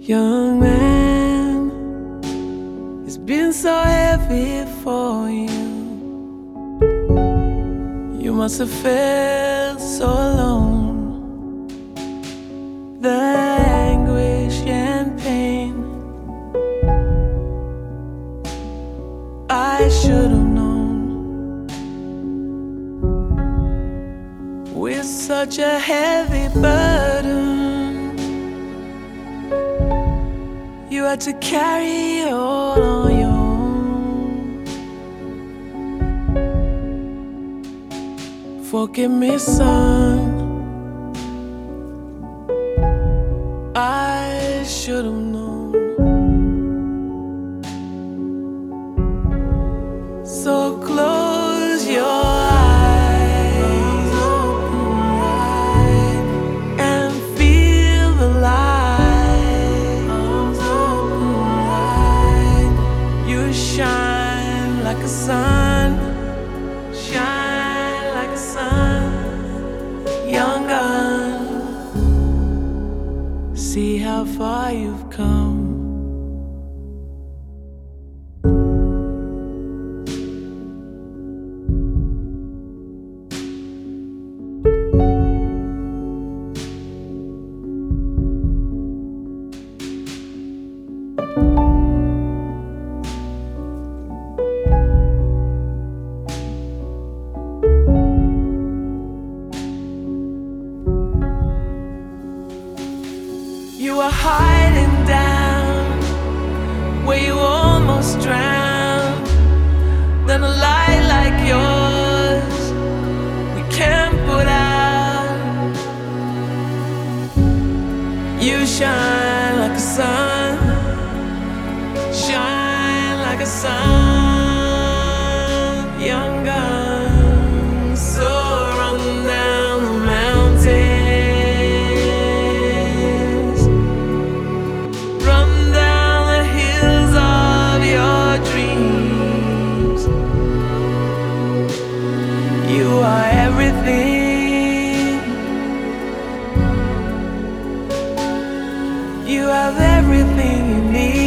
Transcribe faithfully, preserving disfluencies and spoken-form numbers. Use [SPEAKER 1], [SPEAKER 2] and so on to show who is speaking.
[SPEAKER 1] Young man, it's been so heavy for you. You must have felt so alone. The anguish and pain, I should have known. With such a heavy burden, you had to carry it all on your own. Forgive me, son, I should have known. So close your eyes and feel the light. You shine like a sun, shine like a sun, young gun. See how far you've come. You were hiding down where you almost drowned. Then a light like yours we can't put out. You shine like a sun, shine like a sun, young gun. So run down the mountain, you are everything. You have everything you need.